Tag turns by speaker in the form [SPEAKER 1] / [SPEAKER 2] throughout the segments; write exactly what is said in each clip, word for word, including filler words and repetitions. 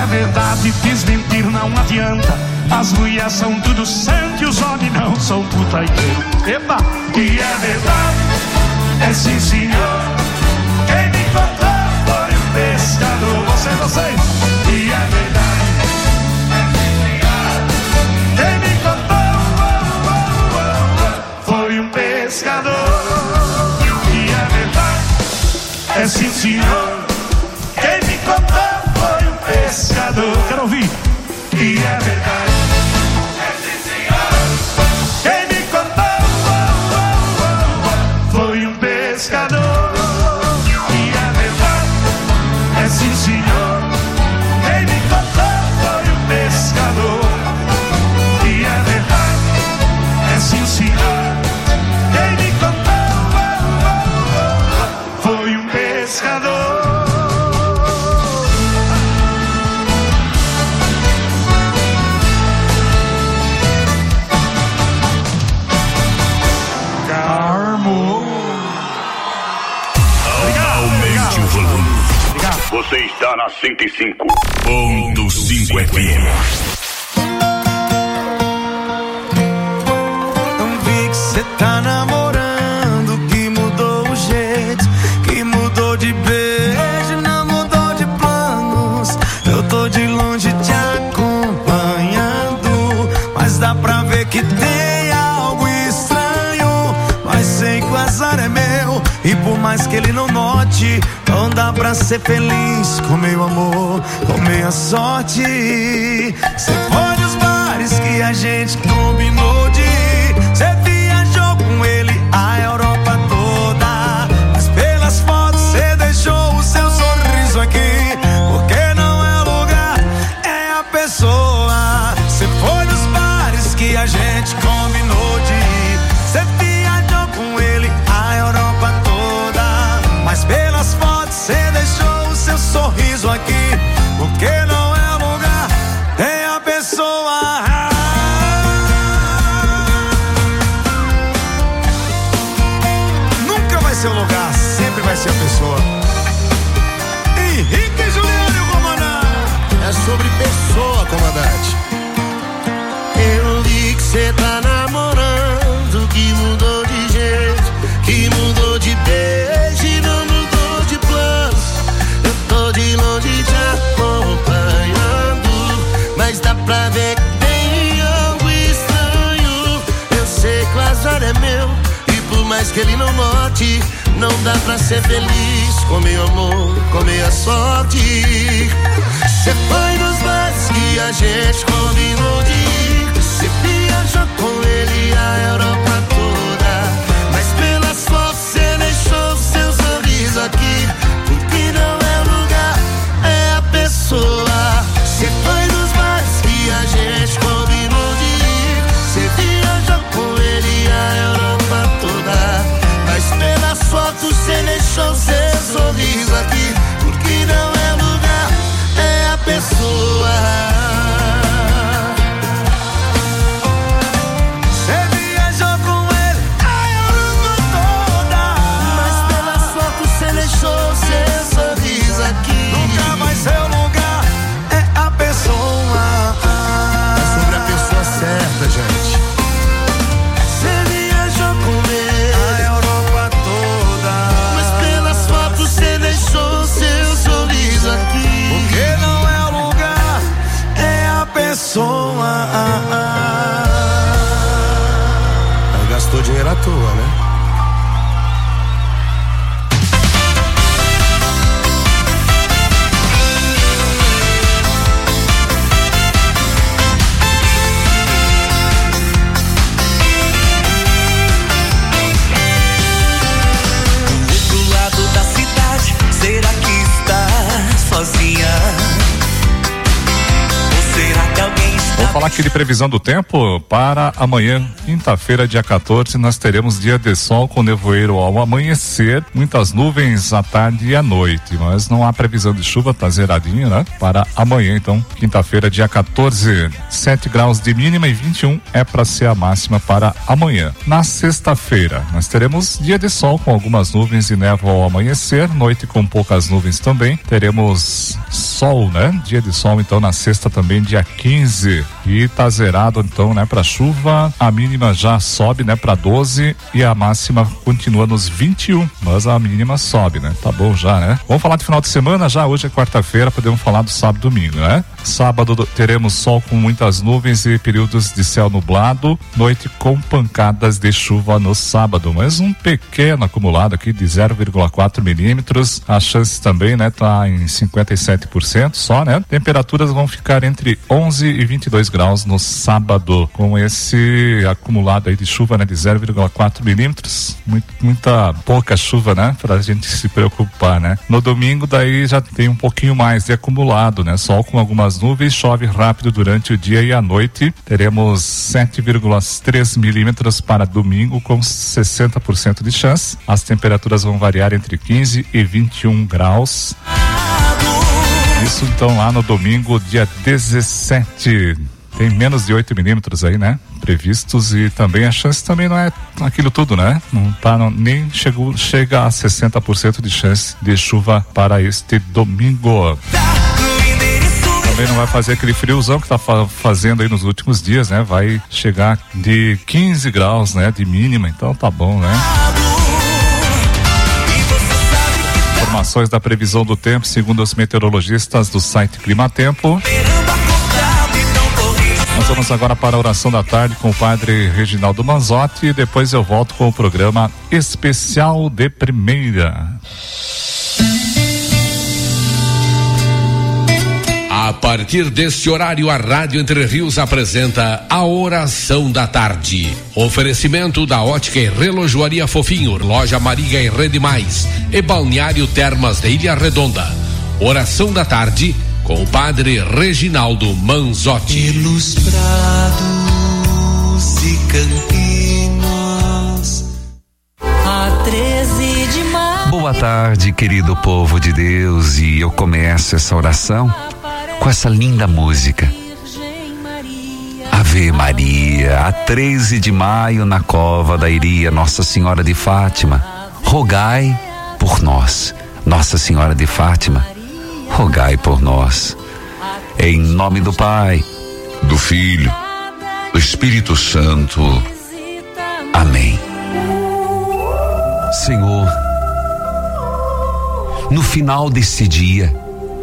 [SPEAKER 1] É verdade, desmentir não adianta. As mulheres são tudo santo e os homens não são putaiteiro. Epa! E é verdade, é sim senhor. Quem me contou foi o pescador. Vocês, vocês. E é verdade, é sim senhor. Quem me contou oh, oh, oh, oh, foi um pescador. E é verdade, é sim senhor. Quem me contou foi um pescador. Quero ouvir. E é verdade, é sim senhor. Quem me contou oh, oh, oh, oh, foi um pescador. E é verdade, é sim senhor. Quem me contou foi um pescador. E é verdade, é sim senhor. Quem me contou oh, oh, oh, oh, foi um pescador.
[SPEAKER 2] Você está na cento e cinco ponto cinco F M.
[SPEAKER 3] Não vi que cê tá namorando, que mudou o jeito, que mudou de beijo, não mudou de planos. Eu tô de longe te acompanhando, mas dá pra ver que tem algo estranho. Mas sei que o azar é meu, e por mais que ele não note, não dá pra ser feliz com meu amor, com minha sorte. Cê foi nos bares que a gente combinou de ir. Cê viajou com ele a Europa toda, mas pelas fotos cê deixou o seu sorriso aqui. Porque não é o lugar, é a pessoa. Cê foi nos bares que a gente combinou de ir. Cê viajou com ele a Europa toda, mas pelas fotos cê deixou o seu sorriso aqui. Porque não é lugar, é a pessoa. Nunca vai ser o lugar, sempre vai ser a pessoa. Henrique Juliano, comandante.
[SPEAKER 4] É sobre pessoa, comandante. Eu vi que cê tá namorando, que mudou de jeito, que mudou de beijo e não mudou de planos. Eu tô de longe te acompanhando, mas dá pra ver que tem algo estranho. Eu sei que o azar é meu, e por mais que ele não note, não dá pra ser feliz com meu amor, com minha sorte. Cê foi nos bares que a gente combinou de ir. Cê viajou com ele a Europa toda, mas pelas fotos cê deixou seu sorriso aqui. Porque não é lugar, é a pessoa. Cê foi nos bares que a gente combinou de ir. Cê viajou com ele a Europa toda, mas pelas fotos cê deixou seu sorriso aqui. Porque não é lugar, é a pessoa.
[SPEAKER 5] Vou falar aqui de previsão do tempo para amanhã, quinta-feira, dia quatorze, nós teremos dia de sol com nevoeiro ao amanhecer, muitas nuvens à tarde e à noite, mas não há previsão de chuva, tá zeradinho, né? Para amanhã, então, quinta-feira, dia quatorze, sete graus de mínima e vinte e um é para ser a máxima para amanhã. Na sexta-feira, nós teremos dia de sol com algumas nuvens e névoa ao amanhecer, noite com poucas nuvens também, teremos sol, né? Dia de sol, então, na sexta também, dia quinze, e tá zerado, então, né? Para chuva, a mínima já sobe, né? Para doze e a máxima continua nos vinte e um, mas a mínima sobe, né? Tá bom já, né? Vamos falar de final de semana já, hoje é quarta-feira, podemos falar do sábado e domingo, né? Sábado teremos sol com muitas nuvens e períodos de céu nublado, noite com pancadas de chuva no sábado, mas um pequeno acumulado aqui de zero vírgula quatro milímetros, a chance também, né? Tá em cinquenta e sete por cento só, né? Temperaturas vão ficar entre onze e vinte e dois graus no sábado, com esse acumulado aí de chuva, né? De zero vírgula quatro milímetros, muito, muita pouca chuva, né? Pra gente se preocupar, né? No domingo daí já tem um pouquinho mais de acumulado, né? Sol com algumas nuvens, chove rápido durante o dia e a noite, teremos sete vírgula três milímetros para domingo com sessenta por cento de chance, as temperaturas vão variar entre quinze e vinte e um graus. Isso então lá no domingo, dia dezessete, tem menos de oito milímetros aí, né? Previstos, e também a chance também não é aquilo tudo, né? Não tá, não, nem chegou, chega a sessenta por cento de chance de chuva para este domingo. Também não vai fazer aquele friozão que tá fa- fazendo aí nos últimos dias, né? Vai chegar de quinze graus, né? De mínima, então tá bom, né? Informações da previsão do tempo, segundo os meteorologistas do site Climatempo. Nós vamos agora para a oração da tarde com o padre Reginaldo Manzotti e depois eu volto com o programa Especial de Primeira.
[SPEAKER 6] A partir deste horário, a Rádio Entre Rios apresenta a Oração da Tarde. Oferecimento da Ótica e Relojoaria Fofinho, Loja Maria e Rede Mais e Balneário Termas de Ilha Redonda. Oração da Tarde com o Padre Reginaldo Manzotti.
[SPEAKER 7] Pelos prados e campinos, a treze de maio.
[SPEAKER 8] Boa tarde, querido povo de Deus, e eu começo essa oração com essa linda música. Ave Maria, a treze de maio na cova da Iria, Nossa Senhora de Fátima, rogai por nós. Nossa Senhora de Fátima, rogai por nós. Em nome do Pai, do Filho, do Espírito Santo. Amém. Senhor, no final desse dia,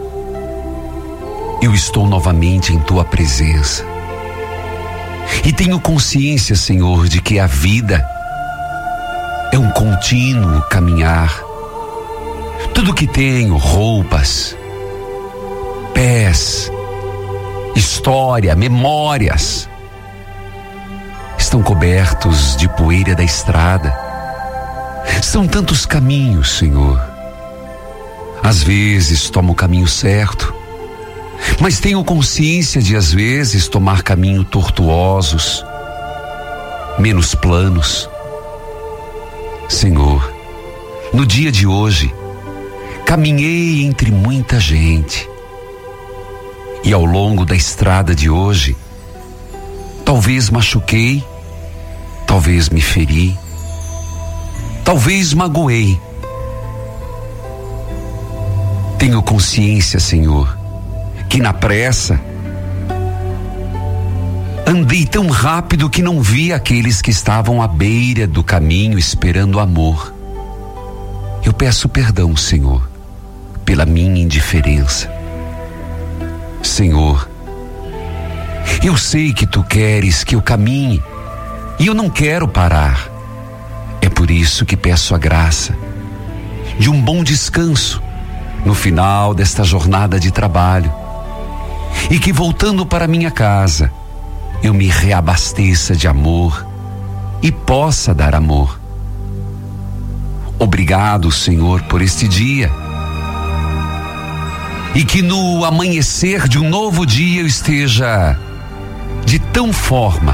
[SPEAKER 8] eu estou novamente em Tua presença e tenho consciência, Senhor, de que a vida é um contínuo caminhar. Tudo que tenho, roupas, pés, história, memórias, estão cobertos de poeira da estrada. São tantos caminhos, Senhor. Às vezes tomo o caminho certo, mas tenho consciência de às vezes tomar caminhos tortuosos, menos planos. Senhor, no dia de hoje, caminhei entre muita gente, e ao longo da estrada de hoje, talvez machuquei, talvez me feri, talvez magoei. Tenho consciência, Senhor, que na pressa andei tão rápido que não vi aqueles que estavam à beira do caminho esperando amor. Eu peço perdão, Senhor, pela minha indiferença. Senhor, eu sei que Tu queres que eu caminhe e eu não quero parar. É por isso que peço a graça de um bom descanso no final desta jornada de trabalho, e que voltando para minha casa eu me reabasteça de amor e possa dar amor. Obrigado, Senhor, por este dia, e que no amanhecer de um novo dia eu esteja de tão forma,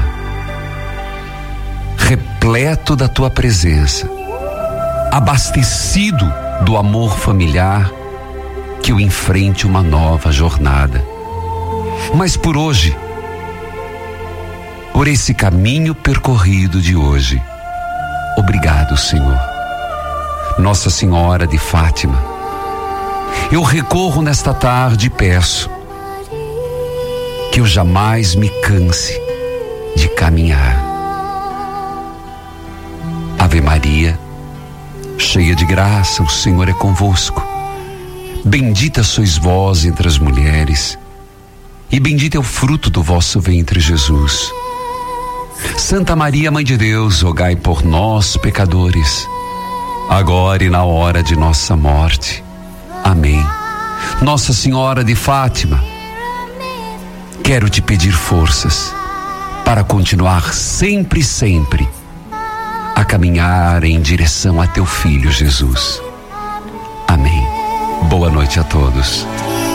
[SPEAKER 8] repleto da tua presença, abastecido do amor familiar, que eu enfrente uma nova jornada. Mas por hoje, por esse caminho percorrido de hoje, obrigado, Senhor. Nossa Senhora de Fátima, eu recorro nesta tarde e peço que eu jamais me canse de caminhar. Ave Maria, cheia de graça, o Senhor é convosco. Bendita sois vós entre as mulheres, e bendito é o fruto do vosso ventre, Jesus. Santa Maria, Mãe de Deus, rogai por nós, pecadores, agora e na hora de nossa morte. Amém. Nossa Senhora de Fátima, quero te pedir forças para continuar sempre, sempre a caminhar em direção a teu Filho Jesus. Amém. Boa noite a todos.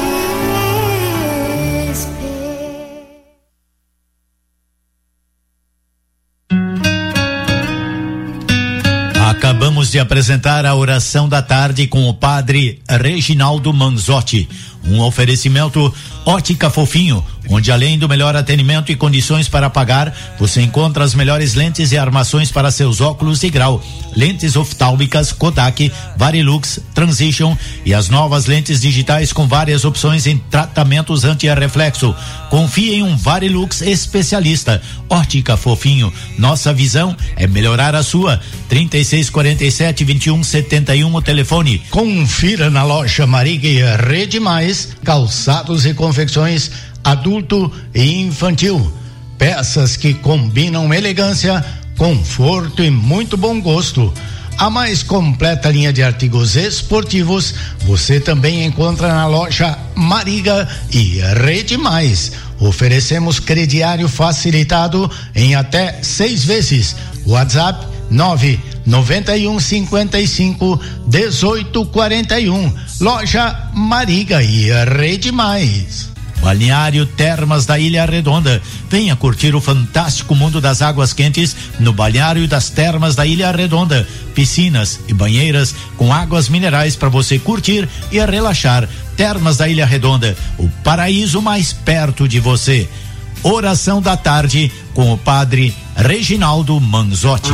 [SPEAKER 9] Acabamos de apresentar a oração da tarde com o padre Reginaldo Manzotti. Um oferecimento Ótica Fofinho, onde além do melhor atendimento e condições para pagar, você encontra as melhores lentes e armações para seus óculos de grau. Lentes oftálmicas Kodak, Varilux, Transition e as novas lentes digitais com várias opções em tratamentos anti-reflexo. Confie em um Varilux especialista. Ótica Fofinho, nossa visão é melhorar a sua. trinta e seis, quarenta e sete, vinte e um, setenta e um o telefone. Confira na loja Mariga e Rede Mais, calçados e confecções adulto e infantil. Peças que combinam elegância, conforto e muito bom gosto. A mais completa linha de artigos esportivos você também encontra na loja Mariga e Rede Mais. Oferecemos crediário facilitado em até seis vezes. WhatsApp nove noventa e um, cinquenta e cinco, dezoito, quarenta e um. Loja Mariga e Rede Mais. Balneário Termas da Ilha Redonda. Venha curtir o fantástico mundo das águas quentes no Balneário das Termas da Ilha Redonda. Piscinas e banheiras com águas minerais para você curtir e relaxar. Termas da Ilha Redonda, o paraíso mais perto de você. Oração da tarde com o padre Reginaldo Manzotti.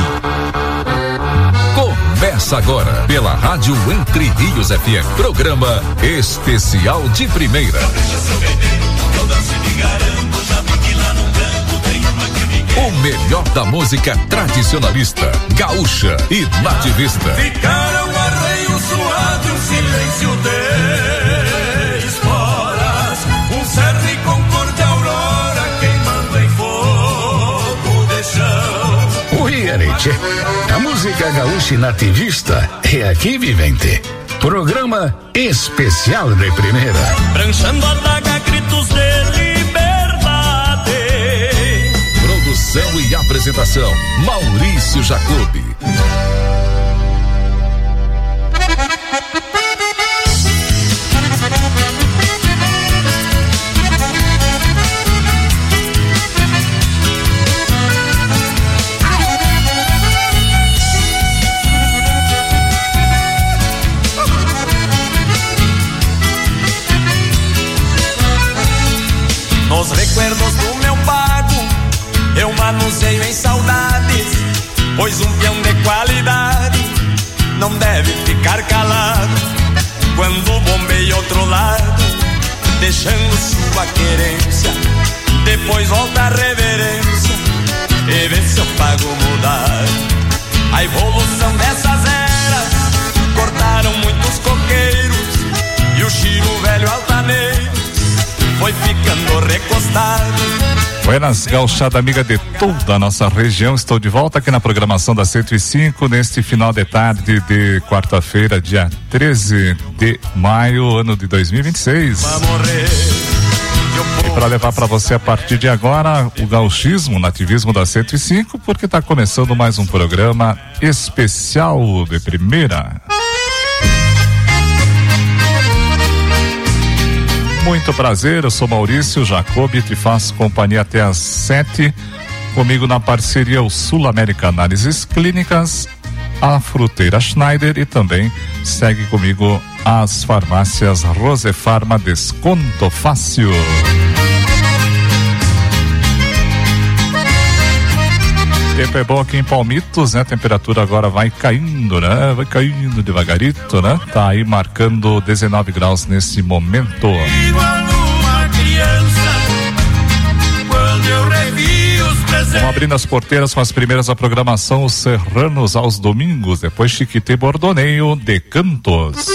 [SPEAKER 10] Começa agora pela Rádio Entre Rios F M. Programa especial de primeira. O melhor da música tradicionalista, gaúcha e nativista.
[SPEAKER 3] Ficaram arreios suados, um silêncio de esporas, um cerne com cor de aurora queimando em fogo de chão.
[SPEAKER 11] Oi, Arete. A música gaúcha e nativista é aqui, vivente. Programa especial de primeira.
[SPEAKER 3] Pranchando a daga, gritos de liberdade.
[SPEAKER 10] Produção e apresentação, Maurício Jacobi.
[SPEAKER 3] Nos recuerdos do meu pago, eu manuseio em saudades, pois um peão de qualidade não deve ficar calado. Quando bombeia outro lado, deixando sua querência, depois volta a reverência e vê se eu pago mudar. A evolução dessas eras cortaram muitos coqueiros e o Chiro velho altaneiro foi ficando recostado.
[SPEAKER 5] Buenas, gauchada amiga de toda a nossa região, estou de volta aqui na programação da cento e cinco neste final de tarde de quarta-feira, dia treze de maio, ano de dois mil e vinte e seis. E para levar para você a partir de agora o gauchismo, o nativismo da cento e cinco, porque está começando mais um programa especial de primeira. Muito prazer, eu sou Maurício Jacobi, te faço companhia até às sete. Comigo na parceria o Sul-América Análises Clínicas, a Fruteira Schneider e também segue comigo as farmácias Rosefarma Desconto Fácil. Tempo é bom aqui em Palmitos, né? A temperatura agora vai caindo, né? Vai caindo devagarito, né? Tá aí marcando dezenove graus nesse momento. Vamos abrindo as porteiras com as primeiras da programação, os Serranos aos domingos, depois Chiquite Bordoneio de Cantos.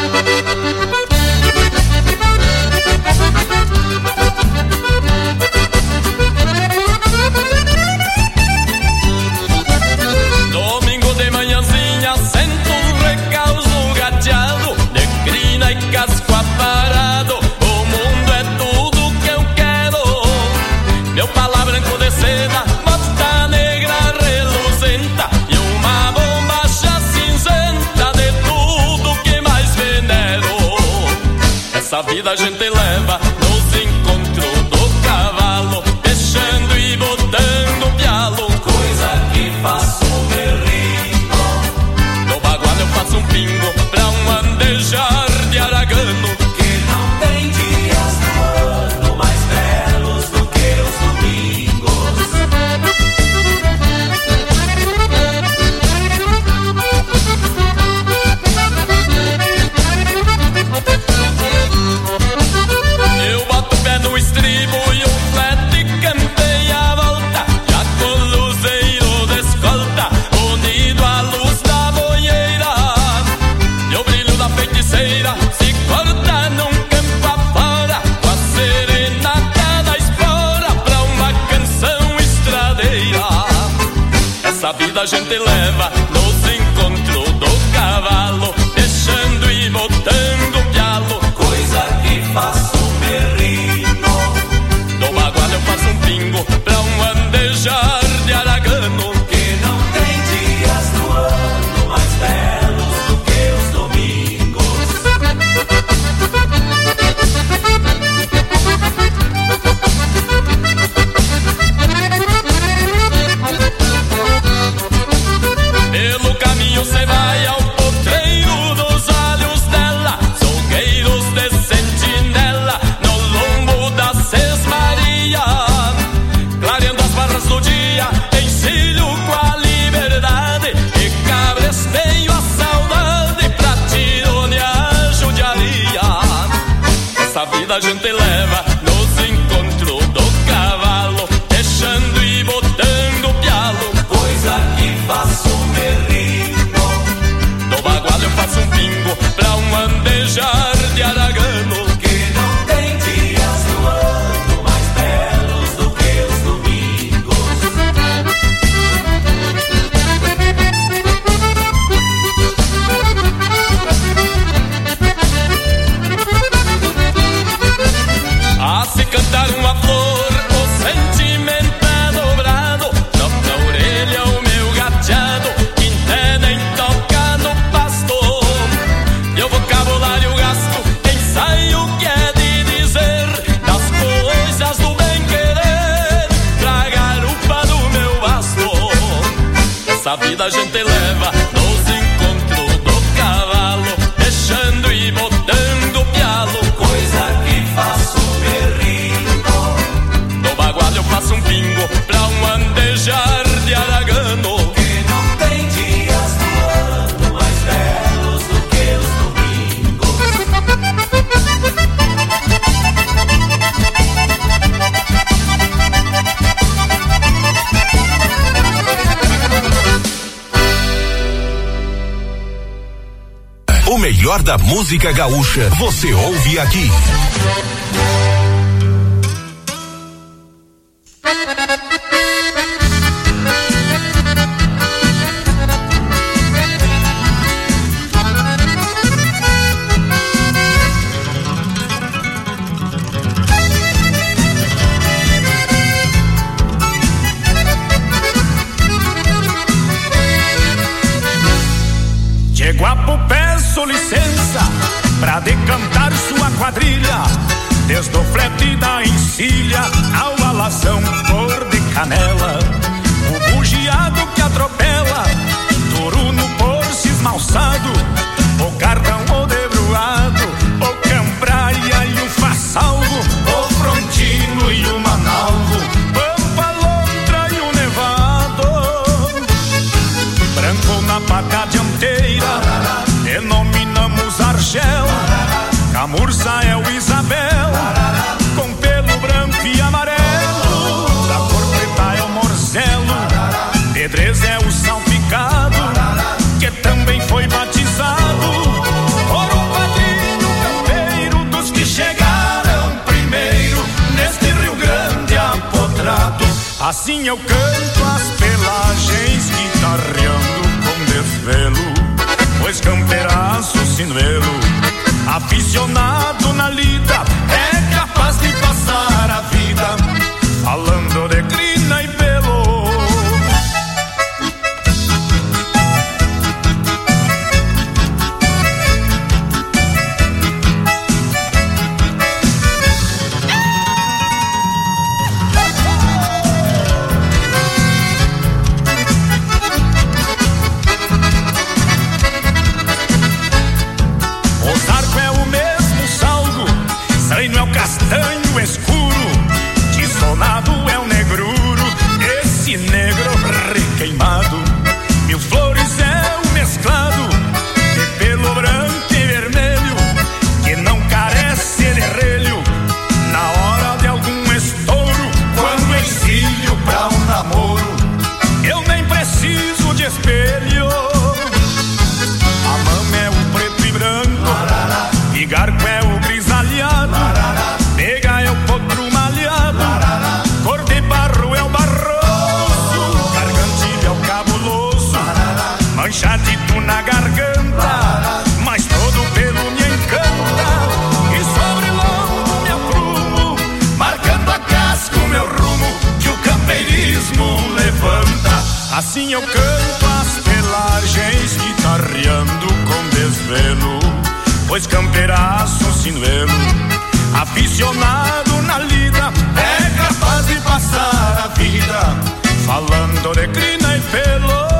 [SPEAKER 12] Domingo de manhãzinha, sento um recauso gateado, de crina e casco aparado, o mundo é tudo que eu quero. Meu pala branco de seda, bota negra reluzenta e uma bombacha cinzenta de tudo que mais venero. Essa vida a gente leva nos encontros do cavalo, deixando e botando pialo, coisa que faço berrinho. No bagual eu faço um pingo pra um andejar de aragano, que não tem dias no ano mais belos do que os domingos. Eu boto o pé no estribo e o flete cantei a volta, já com o luzeiro de escolta, unido à luz da boieira. E o brilho da feiticeira se corta num campo afora, com a serenata da espora pra uma canção estradeira. Essa vida a gente leva nos encontros do cavalo, deixando e botando pialo, coisa que faço berrino. No bagual eu faço um pingo pra um andejar de aragano, que não tem dias no ano mais belos do que os domingos. Pelo caminho cê vai ao potreiro dos olhos dela, solgueiros de sentinela no lombo da Sesmaria, clareando as barras do dia, encilho com a liberdade e cabresteio a saudade pra tironear a judiaria. Essa vida a gente leva nos encontros do cavalo, deixando e botando pialo, coisa que faço berrino. No bagual eu faço um pingo pra um andejar de aragano, que não tem dias no ano mais belos do que os domingos. A se cantar uma flor, o sentimento é dobrado, toca na orelha o meu gateado, quinté nem toca no pasto. Meu vocabulário gasto, ensaio o que é de dizer das coisas do bem querer, pra garupa do meu basto. Essa vida a gente leva nos encontros do cavalo, deixando e botando pialo, coisa que faço berrino. No bagual eu faço um pingo pra um andejar de aragano, que não tem dias no ano mais belos do que os domingos.
[SPEAKER 10] O melhor da música gaúcha você ouve aqui.
[SPEAKER 1] Che guapo, peço licença pra decantar sua quadrilha desde o flete da encilha ao alazão cor de canela. O bugiado que atropela, touro no porce esmalçado, o cardão o debruado, o cambraia e o fassalvo, o frontino e o manalvo, pampa, lontra e o nevado. Branco na pata dianteira, denominamos Argel. Camurça é o Isabel, com pelo branco e amarelo. Da cor preta é o Morzelo, Pedrez é o salpicado, que também foi batizado por um padrinho campeiro dos que chegaram primeiro neste Rio Grande apotrado. Assim eu canto as pelagens, guitarreando com desvelo, pois campeiraço sinuelo, aficionado na lida, é capaz de passar a vida falando de crina e pelo. Castanho escuro, tissonado é o negruro, esse negro requeimado. Mil flores é o mesclado, de pelo branco e vermelho, que não carece de relho na hora de algum estouro. Quando exílio pra um namoro, eu nem preciso de espelho. A mama é o preto e branco, pigarco é o grisalhado, pega é o potro malhado, cor de barro é o barroso, gargantilho é o cabuloso, manchadito na garganta, mas todo pelo me encanta, e sobre lombo me aprumo, marcando a casca o meu rumo, que o campeirismo levanta. Assim eu canto as pelagens, guitarreando com desvelo, pois campeiraço sinuelo, aficionado na lida, é capaz de passar a vida falando de crina e pelo.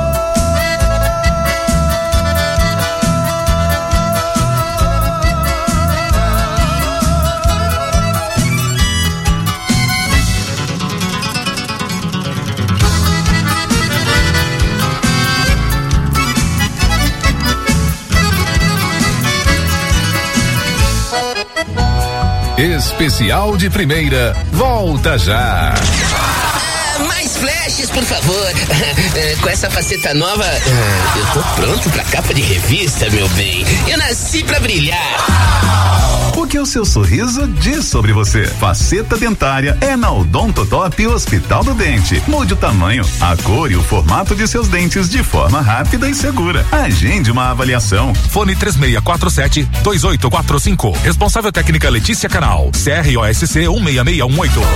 [SPEAKER 10] Especial de primeira, volta já.
[SPEAKER 13] Ah, mais flashes, por favor. Com essa faceta nova, eu tô pronto pra capa de revista, meu bem. Eu nasci pra brilhar.
[SPEAKER 14] O que o seu sorriso diz sobre você? Faceta dentária é na Odontotop Hospital do Dente. Mude o tamanho, a cor e o formato de seus dentes de forma rápida e segura. Agende uma avaliação.
[SPEAKER 10] Fone três seis quatro sete, dois oito quatro cinco. Responsável técnica Letícia Canal. C R O S C um seis seis um oito.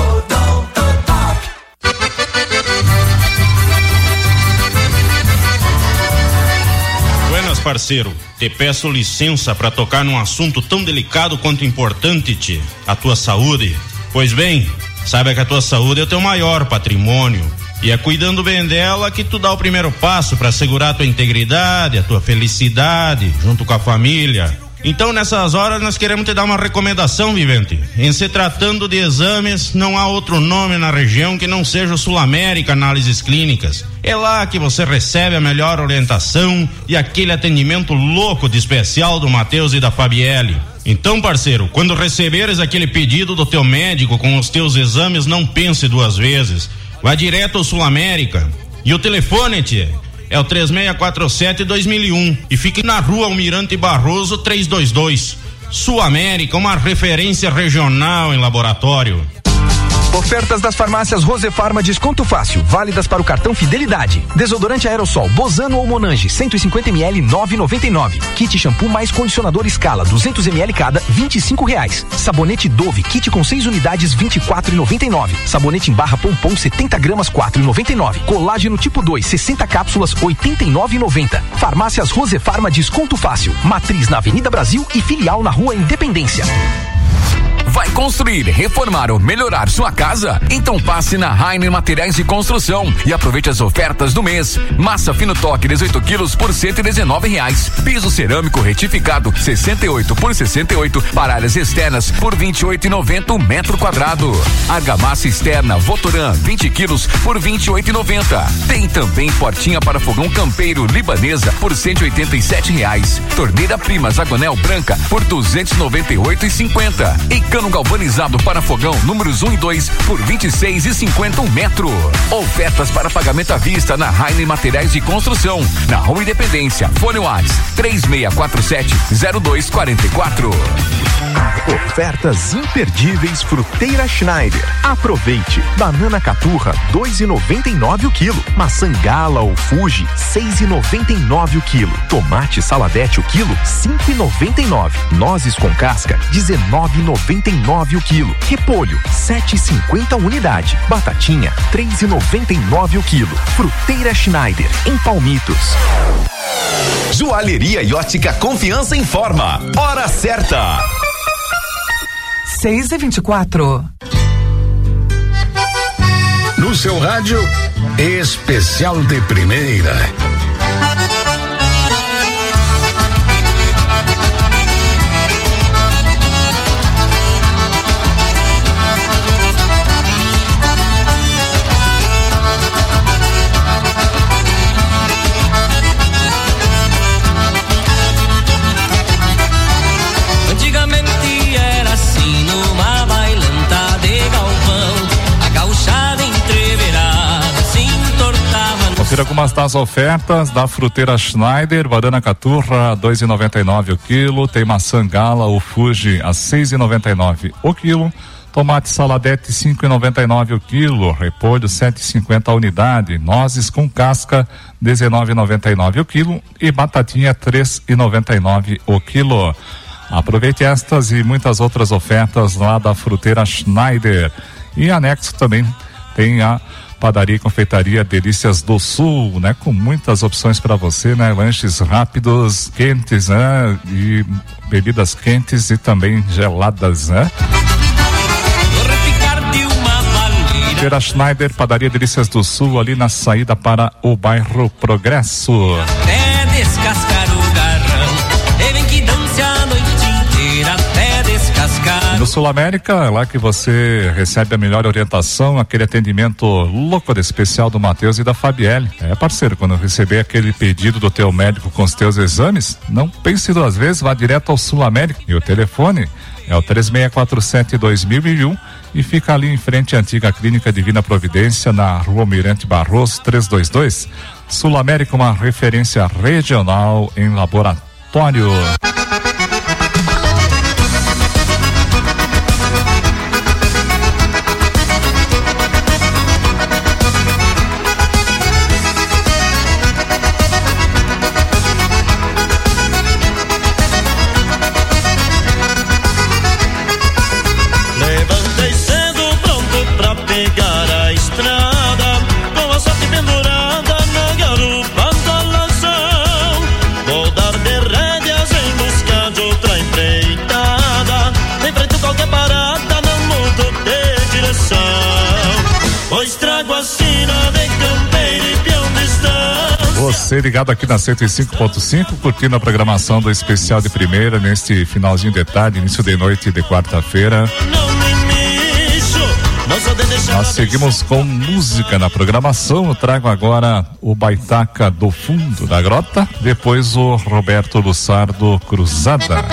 [SPEAKER 15] Buenas, parceiro. Te peço licença para tocar num assunto tão delicado quanto importante, tchê, a tua saúde. Pois bem, saiba que a tua saúde é o teu maior patrimônio e é cuidando bem dela que tu dá o primeiro passo para assegurar a tua integridade, a tua felicidade, junto com a família. Então, nessas horas, nós queremos te dar uma recomendação, vivente. Em se tratando de exames, não há outro nome na região que não seja o Sul América Análises Clínicas. É lá que você recebe a melhor orientação e aquele atendimento louco de especial do Matheus e da Fabielle. Então, parceiro, quando receberes aquele pedido do teu médico com os teus exames, não pense duas vezes. Vá direto ao Sul América. E o telefone, tchê, é o três seis quatro sete, dois mil e um e fique na rua Almirante Barroso trezentos e vinte e dois. Sul América, uma referência regional em laboratório.
[SPEAKER 16] Ofertas das farmácias Rosefarma desconto fácil, válidas para o cartão Fidelidade. Desodorante aerossol Bozano ou Monange cento e cinquenta mililitros nove reais e noventa e nove centavos. Kit shampoo mais condicionador Scala duzentos mililitros cada vinte e cinco reais. Sabonete Dove kit com seis unidades vinte e quatro reais e noventa e nove centavos. Sabonete em barra Pompom setenta gramas quatro reais e noventa e nove centavos. Colágeno tipo dois sessenta cápsulas oitenta e nove reais e noventa centavos. Farmácias Rosefarma desconto fácil. Matriz na Avenida Brasil e filial na Rua Independência.
[SPEAKER 8] Vai construir, reformar ou melhorar sua casa? Então passe na Rainer Materiais de Construção e aproveite as ofertas do mês. Massa fino toque dezoito quilos por cento e dezenove reais. Piso cerâmico retificado sessenta e oito por sessenta e oito para áreas externas por vinte e oito e noventa o metro quadrado. Argamassa externa Votoran vinte quilos por vinte e oito e noventa. Tem também portinha para fogão campeiro libanesa por cento e oitenta e sete reais. Torneira Prima Zagonel branca por duzentos e noventa e oito e cinquenta. E cano galvanizado para fogão números um e dois por vinte e seis e cinquenta um metro. Ofertas para pagamento à vista na Rainer Materiais de Construção, na Rua Independência. Fone WhatsApp três seis quatro sete zero dois quatro quatro.
[SPEAKER 17] Ofertas imperdíveis Fruteira Schneider. Aproveite. Banana caturra dois e noventa e nove o quilo. Maçã Gala ou Fuji seis e noventa e nove o quilo. Tomate saladete o quilo cinco e noventa e nove. Nozes com casca dezenove e noventa e nove o quilo. Repolho sete e cinquenta unidade. Batatinha três e noventa e nove o quilo. Fruteira Schneider em Palmitos.
[SPEAKER 18] Joalheria e ótica Confiança informa. Hora certa.
[SPEAKER 19] seis e vinte e quatro.
[SPEAKER 11] No seu rádio, especial de primeira.
[SPEAKER 5] Confira algumas das ofertas da Fruteira Schneider. Banana caturra dois e noventa e nove o quilo. Tem maçã Gala ou Fuji a seis e noventa e nove o quilo. Tomate saladete cinco e noventa e nove o quilo. Repolho sete e cinquenta a unidade. Nozes com casca dezenove e noventa e nove o quilo. E batatinha três e noventa e nove o quilo. Aproveite estas e muitas outras ofertas lá da Fruteira Schneider. E anexo também tem a Padaria e Confeitaria Delícias do Sul, né? Com muitas opções para você, né? Lanches rápidos, quentes, né? E bebidas quentes e também geladas, né? Feira Schneider, Padaria Delícias do Sul, ali na saída para o bairro Progresso.
[SPEAKER 12] Até descascar o garrão, e vem que dance a noite inteira até descascar.
[SPEAKER 5] No Sul América, é lá que você recebe a melhor orientação, aquele atendimento louco especial do Matheus e da Fabielle. É, parceiro, quando receber aquele pedido do teu médico com os teus exames, não pense duas vezes, vá direto ao Sul América. E o telefone é o três seis quatro sete dois mil e um e fica ali em frente à antiga Clínica Divina Providência, na Rua Almirante Barroso trezentos e vinte e dois. Sul América, uma referência regional em laboratório. Você ligado aqui na cento e cinco ponto cinco, curtindo a programação do especial de primeira neste finalzinho de tarde, início de noite de quarta-feira. Nós seguimos com música na programação. Eu trago agora o Baitaca do Fundo da Grota, depois o Roberto Lussardo Cruzada.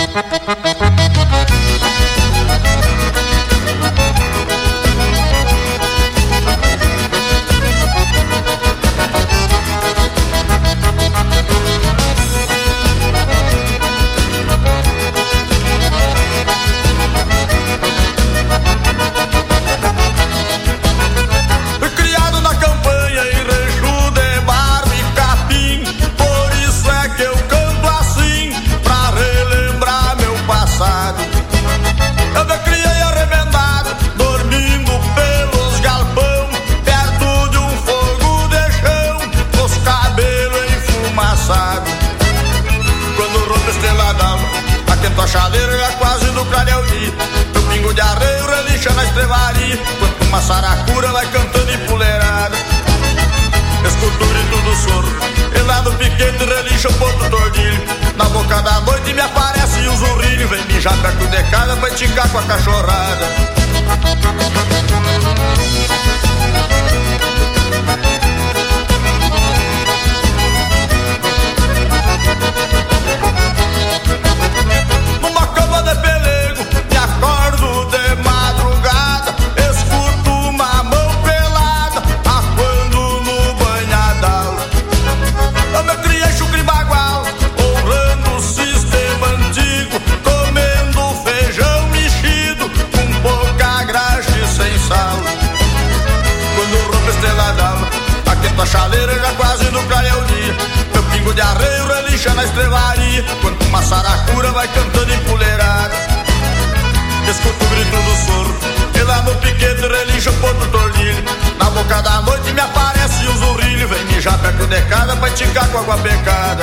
[SPEAKER 3] A chaleira era quase no clareio dia. Eu pingo pingo de arreio relincha na estrevaria, quanto uma saracura vai cantando empoleirada. Escuto o grito do soro, e lá no piquete relincha o ponto tordilho. Na boca da noite me aparece o zurrilho, vem mijar perto de casa pra esticar com a cachorrada. Numa cama de pelego, me acordo de madrugada, escuto uma mão pelada, aquando no banhadal. Eu me criei chucre bagual, honrando o sistema antigo, comendo feijão mexido, com pouca graxa e sem sal. Quando rompe estreladal, aquento a chaleira já quase no clareia o dia. Meu pingo de arreio relincha na estrevaria, quando uma saracura vai cantando empoleirada. Escuto o grito do soro, e lá no piquete relincha o ponto tordilho. Na boca da noite me aparece o zurrilho, vem mijar perto de casa pra esticar com água pecada.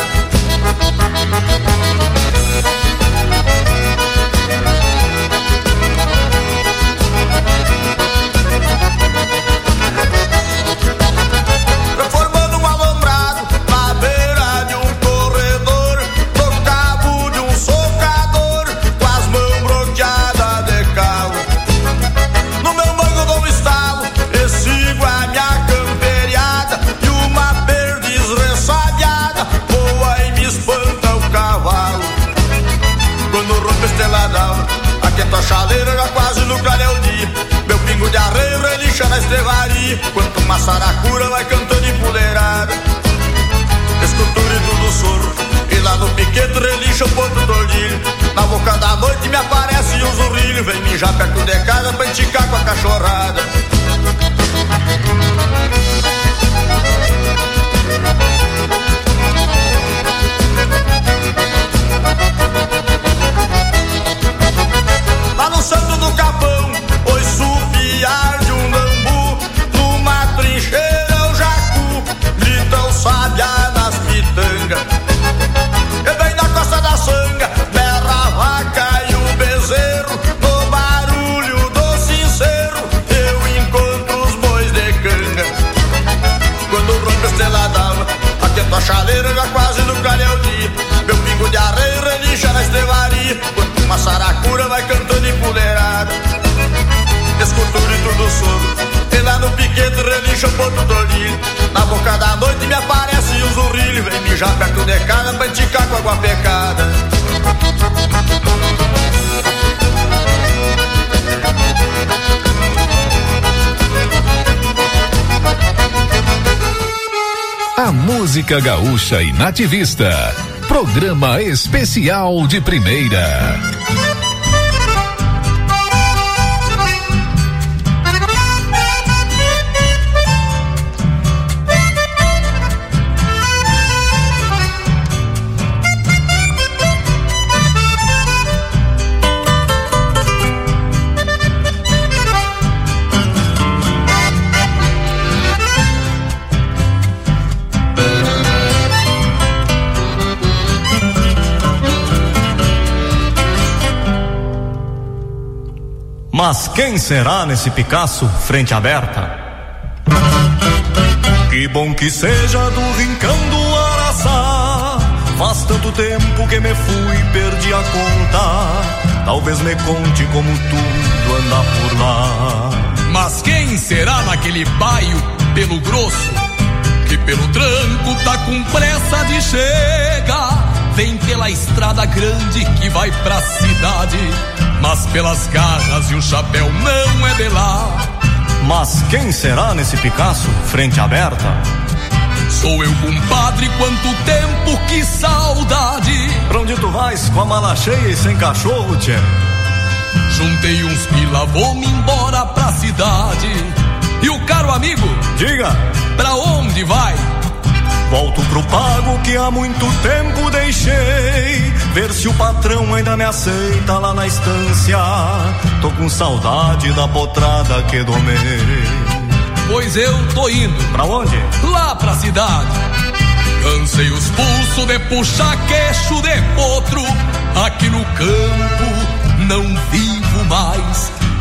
[SPEAKER 3] Formando um alambrado na beira de um corredor, no cabo de um socador, com as mãos bloqueadas de calo. No meu mango dou um estalo, e sigo a minha camperiada, e uma perdiz ressabiada voa e me espanta o cavalo. Quando rompe esteladal, aquento a chaleira já quase no clareia o dia. Meu pingo de arreio relincha na estrevaria, quanto uma saracura vai cantando empoleirada. Escuto o grito do soro, e lá no piquete relincha o ponto tordilho. Na boca da noite me aparece o zurrilho, vem mijar perto de casa pra esticar com a cachorrada. Lá no santo do capão, ouço o piar de um bambu, numa trincheira o jacu grita o sabiá nas pitangas. E vem da costa da sanga, berra a vaca e o bezerro, no barulho do sincero eu encontro os bois de canga. Quando rompe estrela d'alva, aquento a chaleira já quase no clareia o dia. Meu pingo de arreio relincha na estrevaria, quando uma saracura vai cantando empoleirada. Escuto o grito do soro, e lá no piquete relincha o ponto tordilho. Na boca da noite me aparece o zurrilho, vem mijar perto de casa pra esticar com água pecada.
[SPEAKER 10] A música gaúcha e nativista. Programa especial de primeira.
[SPEAKER 19] Mas quem será nesse Picasso frente aberta? Que bom que seja do rincão do Araçá. Faz tanto tempo que me fui, perdi a conta. Talvez me conte como tudo anda por lá.
[SPEAKER 20] Mas quem será naquele baio pelo grosso, que pelo tranco tá com pressa de chegar? Vem pela estrada grande que vai pra cidade, mas pelas garras e o chapéu não é de lá.
[SPEAKER 19] Mas quem será nesse Picasso frente aberta?
[SPEAKER 20] Sou eu, compadre, quanto tempo, que saudade.
[SPEAKER 19] Pra onde tu vais com a mala cheia e sem cachorro, tchê?
[SPEAKER 20] Juntei uns pila, vou-me embora pra cidade. E o caro amigo?
[SPEAKER 19] Diga.
[SPEAKER 20] Pra onde vai?
[SPEAKER 19] Volto pro pago que há muito tempo deixei, ver se o patrão ainda me aceita lá na estância. Tô com saudade da potrada que domei.
[SPEAKER 20] Pois eu tô indo.
[SPEAKER 19] Pra onde?
[SPEAKER 20] Lá pra cidade. Cansei os pulsos de puxar queixo de potro. Aqui no campo não vivo mais.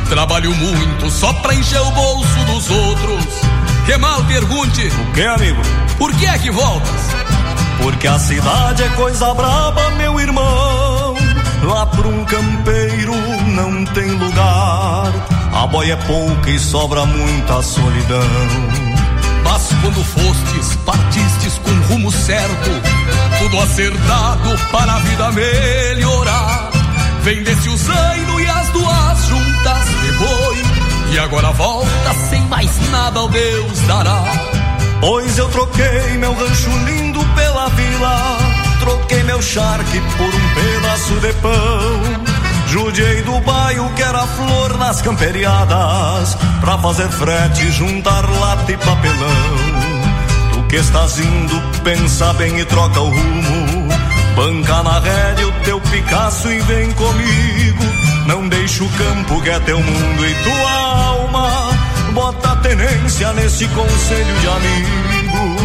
[SPEAKER 20] Trabalho muito só pra encher o bolso dos outros. Que mal pergunte.
[SPEAKER 19] O que, amigo?
[SPEAKER 20] Por que é que voltas?
[SPEAKER 19] Porque a cidade é coisa braba, meu irmão. Lá pra um campeiro não tem lugar. A boia é pouca e sobra muita solidão.
[SPEAKER 20] Mas quando fostes, partistes com rumo certo, tudo acertado para a vida melhorar. Vendesse o zaino e as duas juntas de boi, e agora volta sem mais nada ao Deus dará.
[SPEAKER 19] Pois eu troquei meu rancho lindo pela vila, troquei meu charque por um pedaço de pão. Judiei do bairro que era flor nas camperiadas, pra fazer frete, juntar lata e papelão. Tu que estás indo, pensa bem e troca o rumo. Banca na rédea o teu Picasso e vem comigo. Não deixa o campo que é teu mundo e tua alma. Bota a tenência nesse conselho de amigo.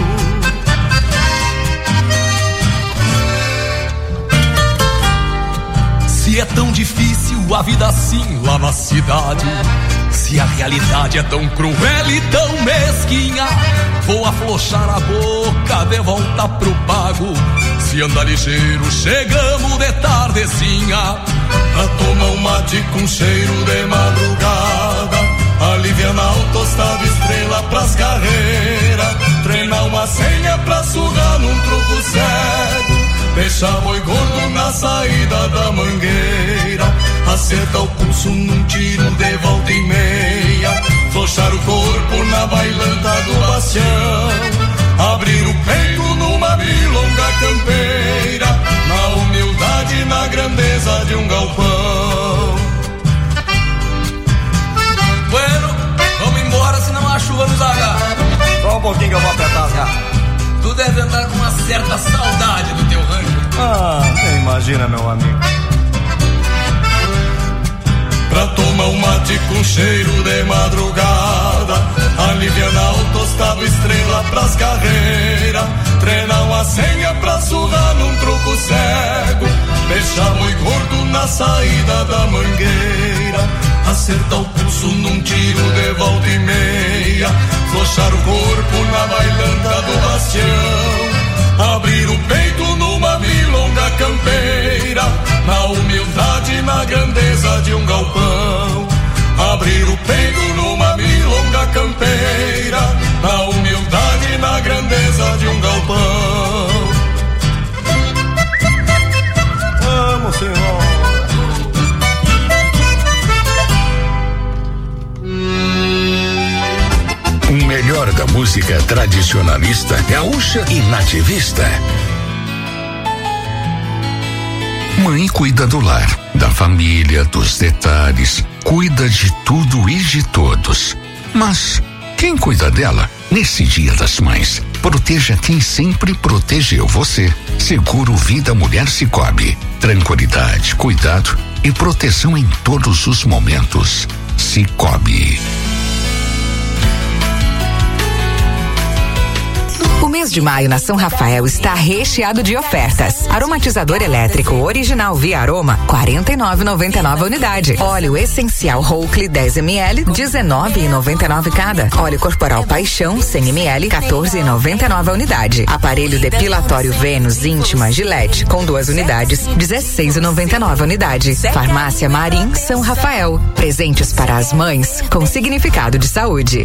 [SPEAKER 20] Se é tão difícil a vida assim lá na cidade, se a realidade é tão cruel e tão mesquinha, vou afrouxar a boca de volta pro pago. Se andar ligeiro chegamos de tardezinha, pra tomar um mate com cheiro de madrugada, aliviar o tostado estrela pras carreiras, treinar uma senha pra sugar num truco cego, deixar boi gordo na saída da mangueira, acertar o pulso num tiro de volta e meia, flochar o corpo na bailanta do bastião, abrir o peito numa milonga campeira, na humildade e na grandeza de um galpão.
[SPEAKER 21] Bueno, vamos embora, senão a chuva nos agarra.
[SPEAKER 19] Só um pouquinho que eu vou apertar as garras.
[SPEAKER 21] Tu deve andar com uma certa saudade do teu rancho.
[SPEAKER 19] Ah, nem imagina, meu amigo.
[SPEAKER 20] Pra tomar um mate com cheiro de madrugada, aliviar o tostado estrela pras carreiras, treinar uma senha pra surrar num truco cego, deixar boi gordo na saída da mangueira, acertar o pulso num tiro de volta e meia, flochar o corpo na bailanta do bastião, abrir o peito numa milonga campeira, na humildade e na grandeza de um galpão. Abrir o peito numa milonga campeira, na humildade e na grandeza de um galpão.
[SPEAKER 19] Vamos, senhor.
[SPEAKER 11] O melhor da música tradicionalista, gaúcha e nativista. Mãe cuida do lar, da família, dos detalhes, cuida de tudo e de todos. Mas quem cuida dela nesse Dia das Mães? Proteja quem sempre protegeu você. Seguro Vida Mulher Cicobi. Tranquilidade, cuidado e proteção em todos os momentos. Cicobi.
[SPEAKER 22] O mês de maio na São Rafael está recheado de ofertas. Aromatizador elétrico original via Aroma, quarenta e nove reais e noventa e nove centavos a unidade. Óleo essencial Hokley dez mililitros, dezenove reais e noventa e nove centavos cada. Óleo corporal Paixão cem mililitros, quatorze reais e noventa e nove centavos a unidade. Aparelho depilatório Vênus íntima Gillette com duas unidades, dezesseis reais e noventa e nove centavos a unidade. Farmácia Marim São Rafael. Presentes para as mães com significado de saúde.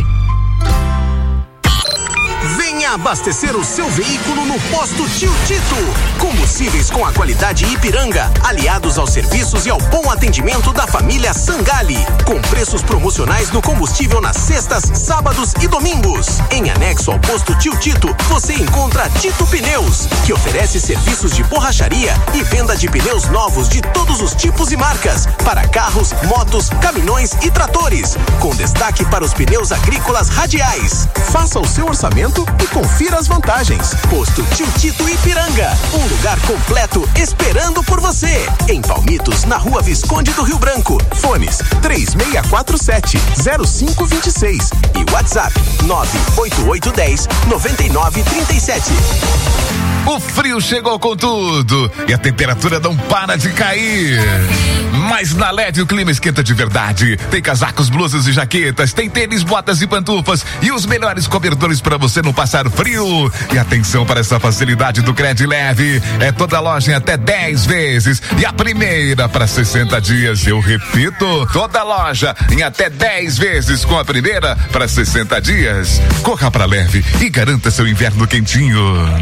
[SPEAKER 23] Venha abastecer o seu veículo no Posto Tio Tito. Combustíveis com a qualidade Ipiranga, aliados aos serviços e ao bom atendimento da família Sangali. Com preços promocionais no combustível nas sextas, sábados e domingos. Em anexo ao Posto Tio Tito, você encontra Tito Pneus, que oferece serviços de borracharia e venda de pneus novos de todos os tipos e marcas, para carros, motos, caminhões e tratores, com destaque para os pneus agrícolas radiais. Faça o seu orçamento e confira as vantagens. Posto Tio Tito Ipiranga, um lugar completo esperando por você. Em Palmitos, na Rua Visconde do Rio Branco. Fones três seis quatro sete, zero cinco dois seis e WhatsApp nove oito oito um zero, nove nove três sete.
[SPEAKER 2] O frio chegou com tudo e a temperatura não para de cair. Mas na L E D o clima esquenta de verdade. Tem casacos, blusas e jaquetas, tem tênis, botas e pantufas e os melhores cobertores para você não passar frio. E atenção para essa facilidade do Cred Leve. É toda loja em até dez vezes e a primeira para sessenta dias. Eu repito, toda loja em até dez vezes com a primeira para sessenta dias. Corra para Leve e garanta seu inverno quentinho.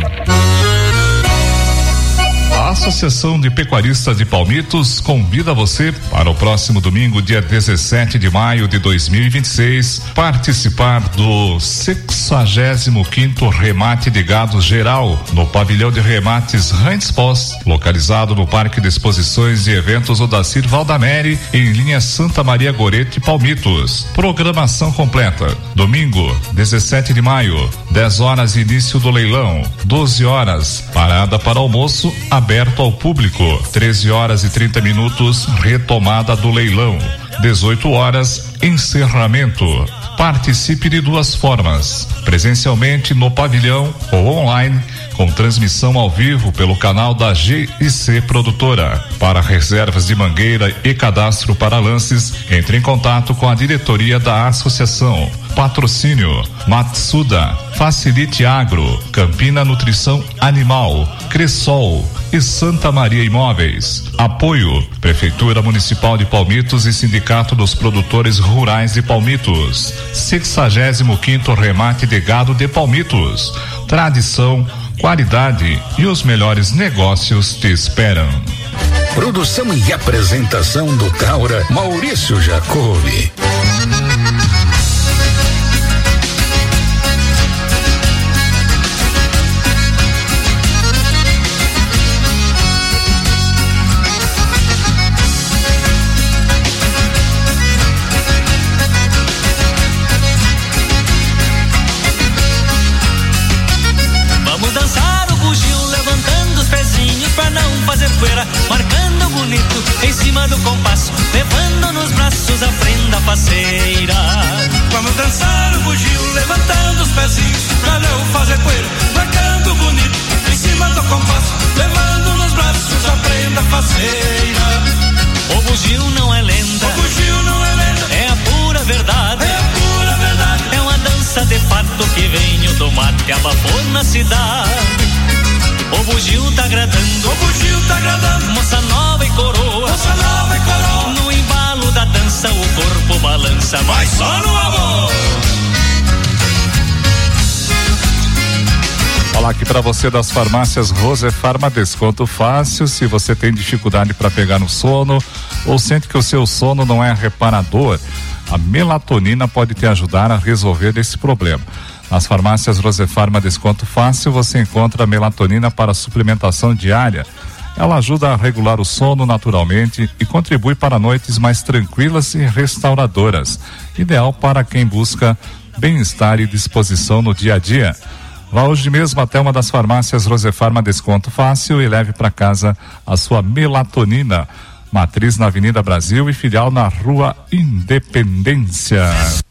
[SPEAKER 5] A Associação de Pecuaristas de Palmitos convida você para o próximo domingo, dia dezessete de maio de dois mil e vinte e seis, participar do sexagésimo quinto Remate de Gado Geral no pavilhão de remates Heinz Post, localizado no Parque de Exposições e Eventos Odacir Valdamere, em linha Santa Maria Gorete, Palmitos. Programação completa. Domingo, dezessete de maio, dez horas início do leilão, doze horas parada para almoço aberto ao público, treze horas e trinta minutos retomada do leilão, dezoito horas encerramento. Participe de duas formas: presencialmente no pavilhão ou online, com transmissão ao vivo pelo canal da G I C Produtora. Para reservas de mangueira e cadastro para lances, entre em contato com a diretoria da associação. Patrocínio: Matsuda, Facilite Agro, Campina Nutrição Animal, Cressol e Santa Maria Imóveis. Apoio: Prefeitura Municipal de Palmitos e Sindicato dos Produtores Rurais de Palmitos. sexagésimo quinto Remate de Gado de Palmitos. Tradição, qualidade e os melhores negócios te esperam.
[SPEAKER 11] Produção e apresentação do Taura, Maurício Jacobi.
[SPEAKER 4] Marcando bonito em cima do compasso, levando nos braços a prenda faceira. Vamos dançar o bugio, levantando os pezinhos pra não fazer poeira. Marcando bonito em cima do compasso, levando nos braços a prenda faceira. O bugio não é lenda, o bugio não é lenda, é a pura verdade, é a pura verdade. É uma dança de fato que veio do mato que abafou na cidade. O bugio tá agradando, o bugio tá agradando, moça nova e coroa, moça nova e coroa. No embalo da dança o corpo balança, mas só no amor.
[SPEAKER 5] Falar aqui para você das farmácias Rose Farma, desconto fácil. Se você tem dificuldade para pegar no sono ou sente que o seu sono não é reparador, a melatonina pode te ajudar a resolver esse problema. Nas farmácias Rose Farma Desconto Fácil você encontra melatonina para suplementação diária. Ela ajuda a regular o sono naturalmente e contribui para noites mais tranquilas e restauradoras. Ideal para quem busca bem-estar e disposição no dia a dia. Vá hoje mesmo até uma das farmácias Rose Farma Desconto Fácil e leve para casa a sua melatonina. Matriz na Avenida Brasil e filial na Rua Independência.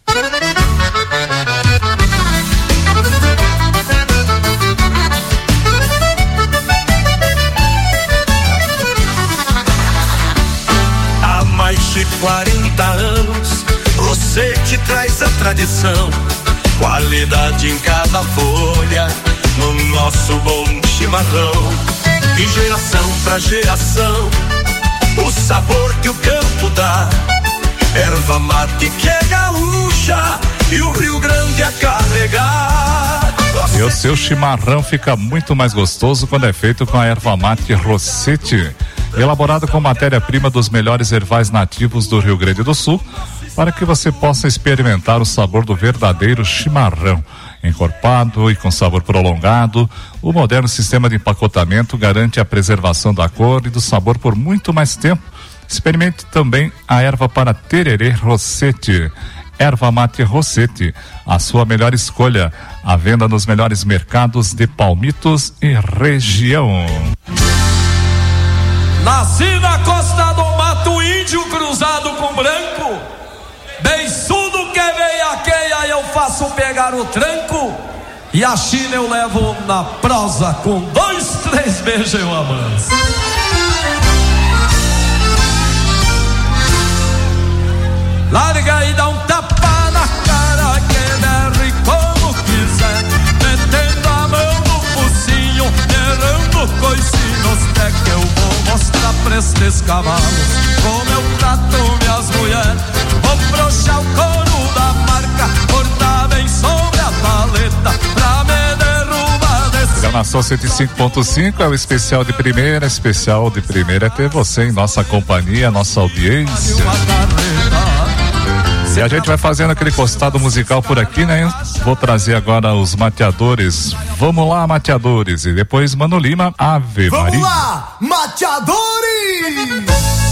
[SPEAKER 3] De quarenta anos, você te traz a tradição, qualidade em cada folha, no nosso bom chimarrão. De geração pra geração, o sabor que o campo dá, erva mate que é gaúcha e o Rio Grande a carregar.
[SPEAKER 5] E o seu chimarrão fica muito mais gostoso quando é feito com a erva mate Rossetti, elaborado com matéria-prima dos melhores ervais nativos do Rio Grande do Sul, para que você possa experimentar o sabor do verdadeiro chimarrão. Encorpado e com sabor prolongado, o moderno sistema de empacotamento garante a preservação da cor e do sabor por muito mais tempo. Experimente também a erva para tererê Rossetti. Erva mate Rossetti, a sua melhor escolha. À venda nos melhores mercados de Palmitos e região.
[SPEAKER 20] Nasci na costa do mato, índio cruzado com branco, beiçudo que veiaqueia eu faço pegar o tranco,
[SPEAKER 6] E a China eu levo na prosa com dois, três beijos eu amanso. Larga e dá um tapa na cara, que berre como quiser, metendo a mão no focinho, errando coisinhos, até que eu vou mostrar pra estes cavalos como eu trato minhas mulheres. Vou broxar o couro da marca, cortar bem sobre a paleta, pra me derrubar desse...
[SPEAKER 5] Programação cento e cinco ponto cinco é o especial de primeira. Especial de primeira é ter você em nossa companhia, nossa audiência. E a gente vai fazendo aquele costado musical por aqui, né? Vou trazer agora os mateadores. Vamos lá, mateadores. E depois Mano Lima, Ave Maria.
[SPEAKER 3] Vamos lá, mateadores!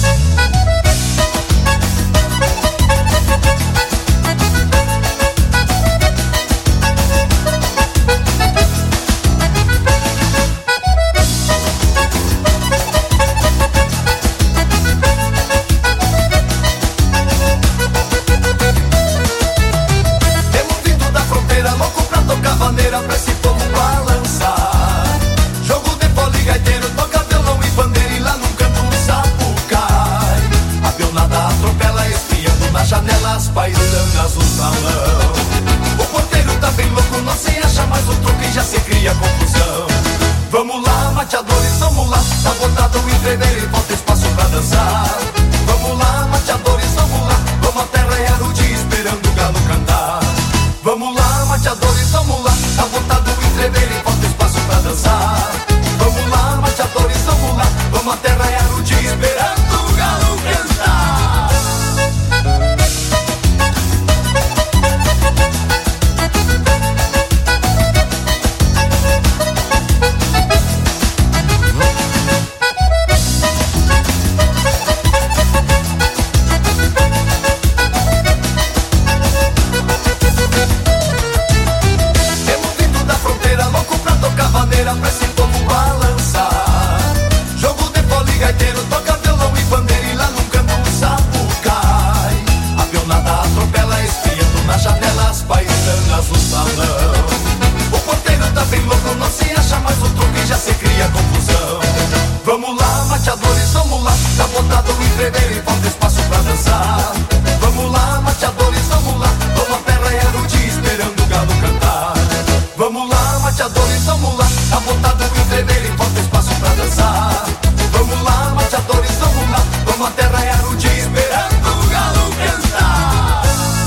[SPEAKER 3] Pra esse povo balançar. Jogo de pole, gaiteiro, toca violão e bandeira, e lá num canto um sapo cai. A pionada atropela, espiando nas janelas, paisanas no salão. O porteiro tá bem louco, não se acha mais o troco e já se cria confusão. Vamos lá, mateadores, vamos lá, tá botado o entreveiro e falta espaço pra dançar. Vamos lá, mateadores, vamos lá, vamos até raiar o dia esperando o galo cantar. Vamos lá, mateadores, vamos lá, tá botado o entreveiro e falta espaço pra dançar. Vamos lá, mateadores, vamos lá, vamos até raiar o dia esperando o galo cantar. Pra esse povo balançar. Jogo de pole, gaiteiro, toca violão e bandeira, e lá num canto um sapo cai. A pionada atropela, espiando nas janelas, paisanas no salão. O porteiro tá bem louco, não se acha mais o troco e já se cria confusão. Vamos lá, mateadores, vamos lá, tá botado o entreveiro e falta espaço pra dançar. Vamos lá, mateadores, vamos lá, vamos até raiar o dia esperando o galo cantar. Vamos lá, mateadores, vamos lá, tá botado o entreveiro e falta espaço pra dançar. Vamos lá, mateadores, vamos lá, vamos até raiar o dia esperando o galo cantar.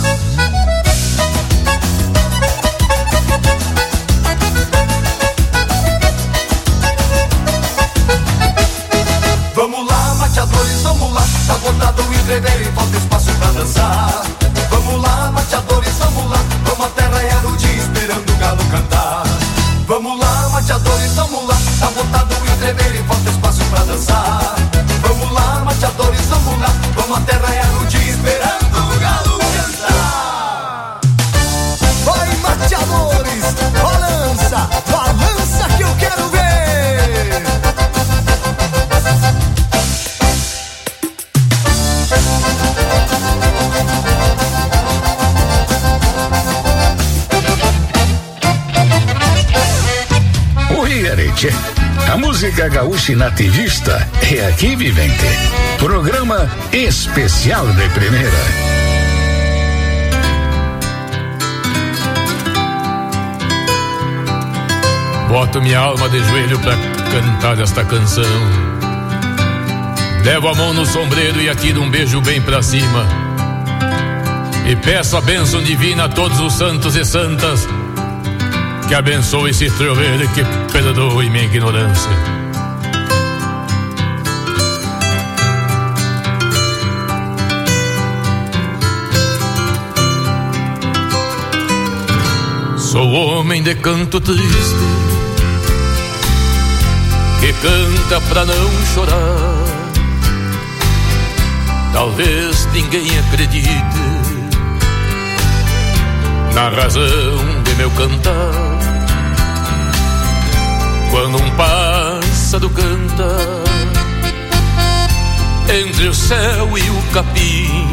[SPEAKER 3] Vamos lá, mateadores, vamos lá, tá botado o entreveiro e falta espaço pra dançar. Vamos lá, mateadores, vamos lá, vamos até raiar o dia esperando o galo cantar. Vamos lá, mateadores, vamos lá, tá botado o entreveiro e falta espaço pra dançar. Vamos lá, mateadores, vamos lá, vamos até raiar o dia esperando o galo cantar. Vai, mateadores, balança, balança que eu quero ver.
[SPEAKER 11] A música gaúcha e nativista é aqui, vivente. Programa especial de primeira.
[SPEAKER 7] Boto minha alma de joelho pra cantar esta canção. Levo a mão no sombreiro e atiro um beijo bem pra cima. E peço a bênção divina a todos os santos e santas, que abençoe esse troveiro e que perdoe minha ignorância. Sou homem de canto triste, que canta pra não chorar. Talvez ninguém acredite na razão de meu cantar. Quando um pássaro canta entre o céu e o capim,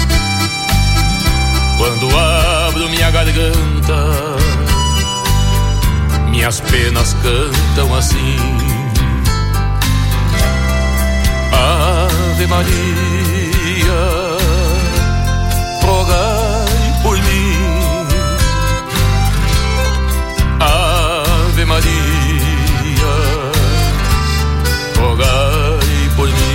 [SPEAKER 7] quando abro minha garganta minhas penas cantam assim. Ave Maria, rogai por mim. Ave Maria, rogai por mim.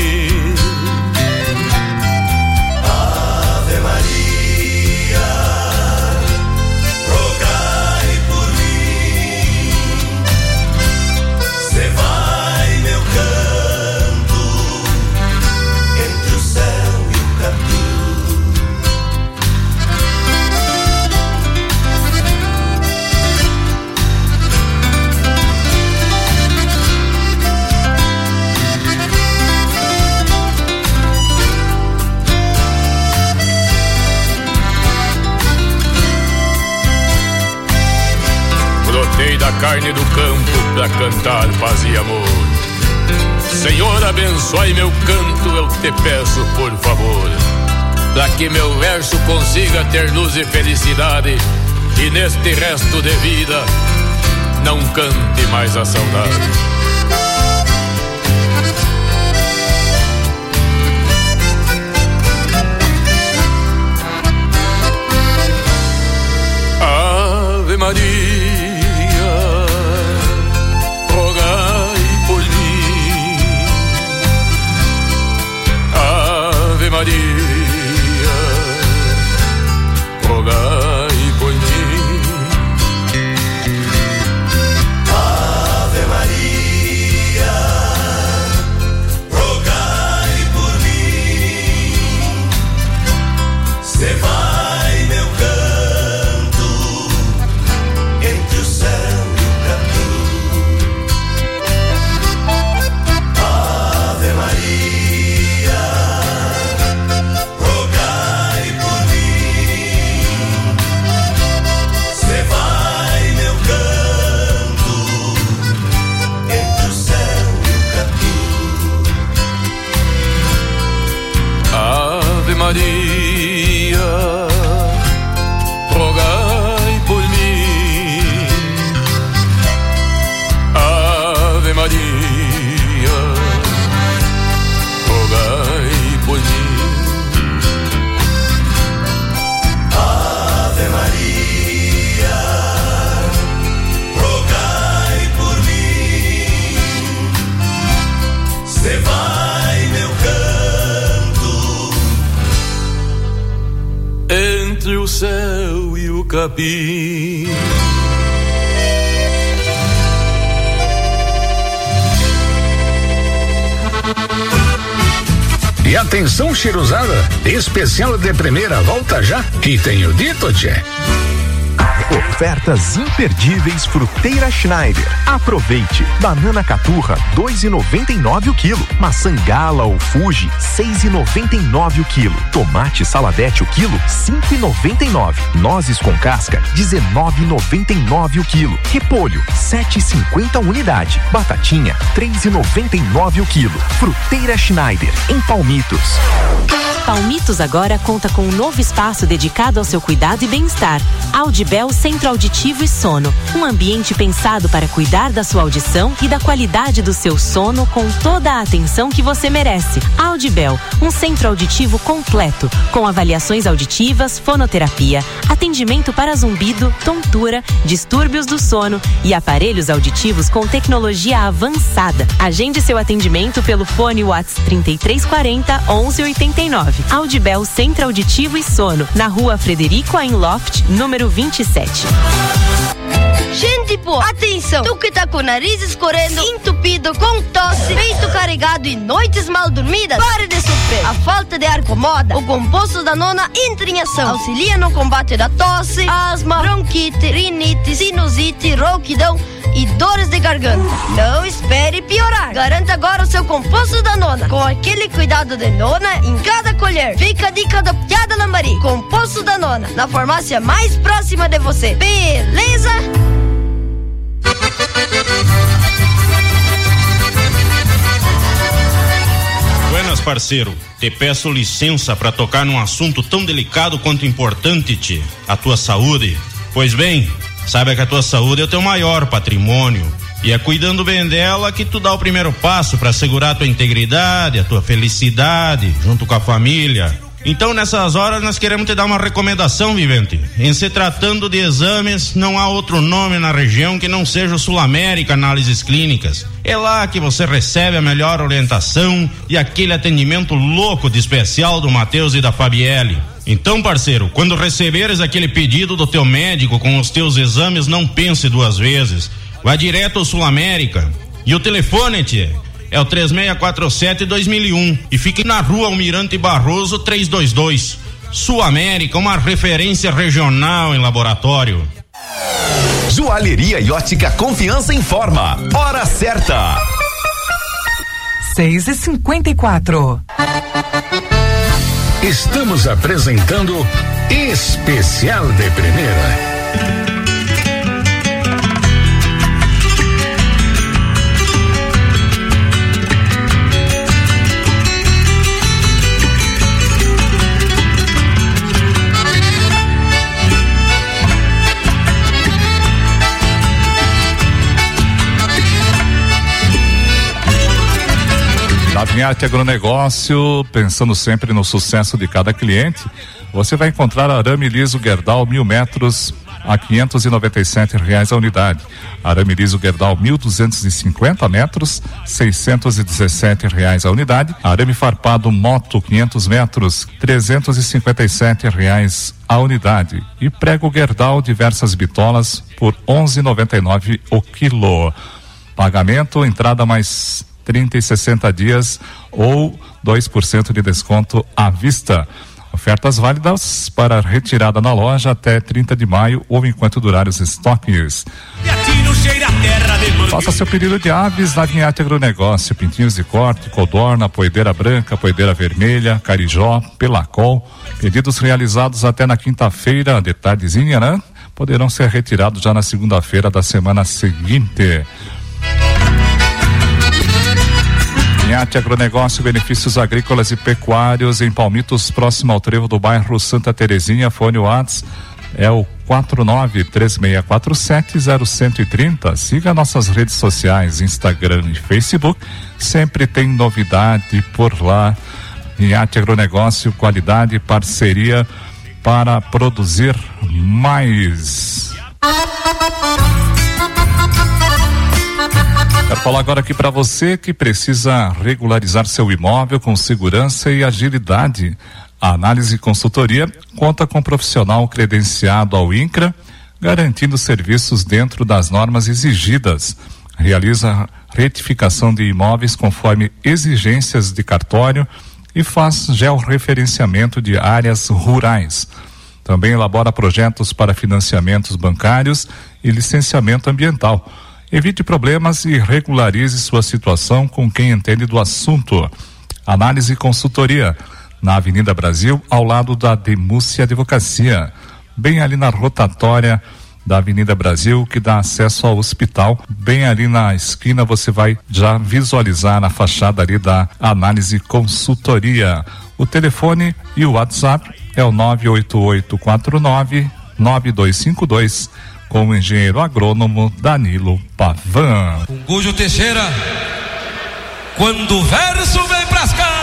[SPEAKER 3] Ave Maria, rogai por mim. Cê vai meu canto entre o céu e o capim.
[SPEAKER 7] Brotei da carne do campo pra cantar paz e amor. Senhor, abençoe meu canto, eu te peço por favor, pra que meu verso consiga ter luz e felicidade, e neste resto de vida não cante mais a saudade. Ave Maria, rogai por mim. Ave Maria, rogai por mim.
[SPEAKER 3] Ave Maria, rogai por mim. Cê vai meu canto entre o céu e o capim. Ave Maria, rogai por mim. Cê vai meu canto entre o céu e o capim.
[SPEAKER 7] Ave Maria, rogai por mim. Ave Maria, rogai por mim.
[SPEAKER 3] Ave Maria, rogai por mim. Cê vai meu canto
[SPEAKER 7] Entre o céu e o capim.
[SPEAKER 11] E atenção, cheirosada, especial de primeira volta já. E tenho dito, tchê.
[SPEAKER 17] Ofertas imperdíveis Fruteira Schneider. Aproveite. Banana caturra, dois e noventa e nove o quilo. Maçã Gala ou Fuji, seis e noventa e nove o quilo. Tomate Saladete o quilo, cinco e noventa e nove. Nozes com casca, dezenove e noventa e nove o quilo. Repolho, sete e cinquenta unidade. Batatinha, três e noventa e nove o quilo. Fruteira Schneider, em Palmitos.
[SPEAKER 1] Palmitos agora conta com um novo espaço dedicado ao seu cuidado e bem-estar. Audibel Centro Auditivo e Sono. Um ambiente pensado para cuidar da sua audição e da qualidade do seu sono com toda a atenção que você merece. Audibel, um centro auditivo completo, com avaliações auditivas, fonoterapia, atendimento para zumbido, tontura, distúrbios do sono e aparelhos auditivos com tecnologia avançada. Agende seu atendimento pelo fone WhatsApp trinta e três quarenta, onze oitenta e nove. Audibel Centro Auditivo e Sono, na rua Frederico Einloft, número vinte e sete.
[SPEAKER 9] Gente boa, atenção! Tu que tá com o nariz escorrendo, entupido, com tosse, peito carregado e noites mal dormidas, pare de sofrer. A falta de ar incomoda. O composto da nona entra em ação. Auxilia no combate da tosse, asma, bronquite, rinite, sinusite, rouquidão e dores de garganta. Não espere piorar. Garanta agora o seu composto da nona, com aquele cuidado de nona em cada colher. Fica a dica da Piada Lambari. Composto da nona, na farmácia mais próxima de você. Beleza?
[SPEAKER 15] Buenas, parceiro. Te peço licença para tocar num assunto tão delicado quanto importante, tchê. A tua saúde. Pois bem, Saiba que a tua saúde é o teu maior patrimônio. E é cuidando bem dela que tu dá o primeiro passo para assegurar a tua integridade, a tua felicidade, junto com a família. Então, nessas horas, nós queremos te dar uma recomendação, Vivente. Em se tratando de exames, não há outro nome na região que não seja o Sul América Análises Clínicas. É lá que você recebe a melhor orientação e aquele atendimento louco de especial do Matheus e da Fabielle. Então, parceiro, quando receberes aquele pedido do teu médico com os teus exames, não pense duas vezes. Vai direto ao Sul América. E o telefone, tchê, é o três seis quatro sete dois mil e um e fique na rua Almirante Barroso trezentos e vinte e dois. Sul América, uma referência regional em laboratório.
[SPEAKER 18] Joalheria e Ótica Confiança informa. Hora certa.
[SPEAKER 22] seis e cinquenta e quatro.
[SPEAKER 11] Estamos apresentando Especial de Primeira.
[SPEAKER 5] Na Vinharte Agronegócio, pensando sempre no sucesso de cada cliente, você vai encontrar arame liso Gerdau mil metros a quinhentos e noventa e sete reais a unidade. Arame liso Gerdau mil duzentos e cinquenta metros, seiscentos e dezessete reais a unidade. Arame farpado Moto quinhentos metros, trezentos e cinquenta e sete reais a unidade. E prego Gerdau diversas bitolas por onze e noventa e nove o quilo. Pagamento, entrada mais trinta e sessenta dias ou dois por cento de desconto à vista. Ofertas válidas para retirada na loja até trinta de maio ou enquanto durar os estoques. Faça seu pedido de aves na Vinharte Agronegócio. Pintinhos de corte, codorna, poedeira branca, poedeira vermelha, carijó, pelacol. Pedidos realizados até na quinta-feira de tardezinha, né? Poderão ser retirados já na segunda-feira da semana seguinte. Vinharte Agronegócio, benefícios agrícolas e pecuários em Palmitos, próximo ao trevo do bairro Santa Terezinha. Fone WhatsApp é o quatro nove três seis quatro sete zero um zero três zero. Siga nossas redes sociais, Instagram e Facebook. Sempre tem novidade por lá. Vinharte Agronegócio, qualidade e parceria para produzir mais. Quero falar agora aqui para você que precisa regularizar seu imóvel com segurança e agilidade. A Análise e Consultoria conta com um profissional credenciado ao INCRA, garantindo serviços dentro das normas exigidas. Realiza retificação de imóveis conforme exigências de cartório e faz georreferenciamento de áreas rurais. Também elabora projetos para financiamentos bancários e licenciamento ambiental. Evite problemas e regularize sua situação com quem entende do assunto. Análise e Consultoria, na Avenida Brasil, ao lado da Demúcia Advocacia, bem ali na rotatória da Avenida Brasil, que dá acesso ao hospital. Bem ali na esquina você vai já visualizar na fachada ali da Análise e Consultoria. O telefone e o WhatsApp é o nove oito oito quatro nove nove dois cinco dois. Com o engenheiro agrônomo Danilo Pavan.
[SPEAKER 20] Com Gujo Teixeira, quando o verso vem pras cá.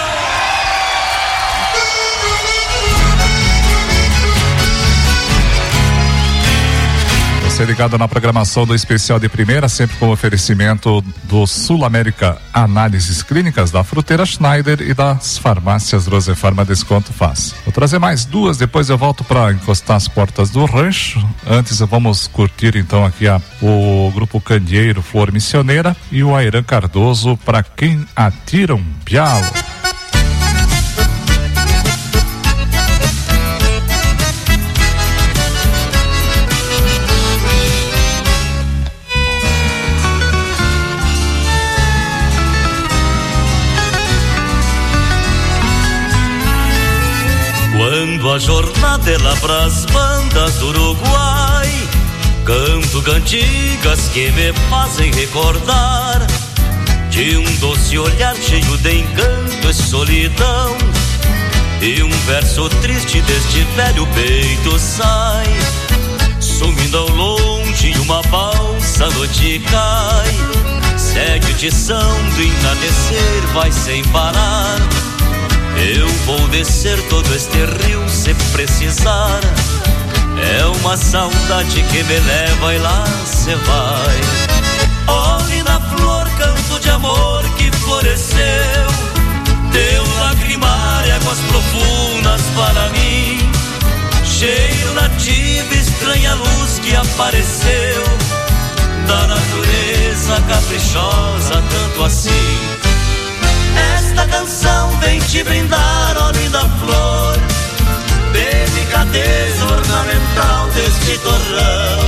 [SPEAKER 5] Você ligado na programação do Especial de Primeira, sempre com oferecimento do Sul América Análises Clínicas, da Fruteira Schneider e das farmácias Rosefarma Desconto Fácil. Vou trazer mais duas, depois eu volto para encostar as portas do rancho. Antes vamos curtir então aqui a, o grupo Candeeiro Flor Missioneira e o Airan Cardoso, Pra Quem Atira um Pialo.
[SPEAKER 13] Quando a jornada é lá pras bandas do Uruguai, canto cantigas que me fazem recordar de um doce olhar cheio de encanto e solidão, e um verso triste deste velho peito sai, sumindo ao longe noite cai, segue o tição do entardecer, vai sem parar. Eu vou descer todo este rio se precisar. É uma saudade que me leva e lá cê vai. Olhe na flor, canto de amor que floresceu, teu lacrimar e águas profundas para mim. Cheiro nativo, estranha luz que apareceu, da natureza caprichosa, tanto assim. Esta canção vem te brindar, ó linda flor, delicadeza ornamental deste torrão.